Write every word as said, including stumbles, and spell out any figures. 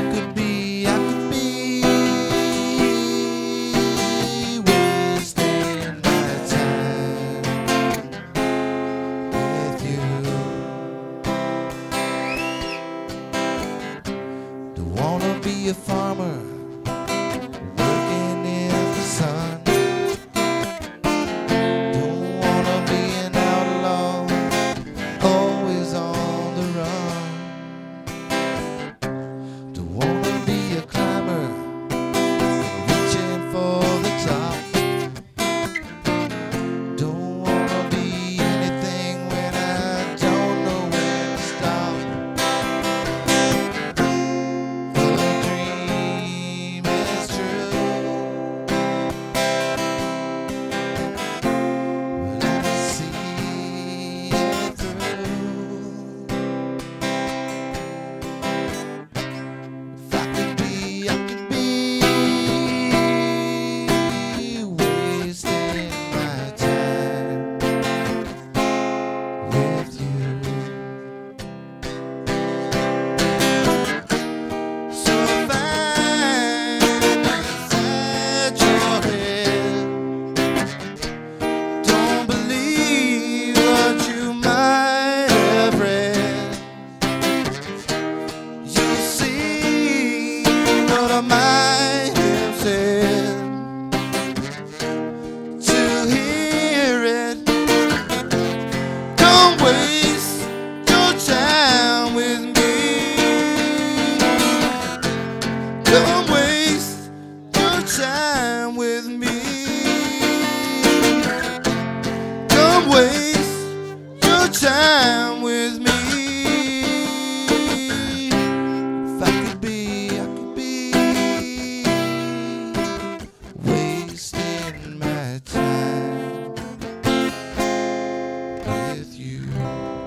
could be, I could be wasting my time with you. Don't wanna be a farmer working in the sun. Don't wanna be an outlaw, always on the run. Don't wanna be a climber, reaching for the top. Don't wanna be anything when I don't know when to stop. The dream is true. Will I see it through? If I could be, I could be wasting my time with you. So fine inside your head. Don't believe what you might have read. You see what I might have said. To hear it, don't waste your time with me. Don't waste your time with me. Don't waste your time with me. If I could be, I could be wasting my time with you.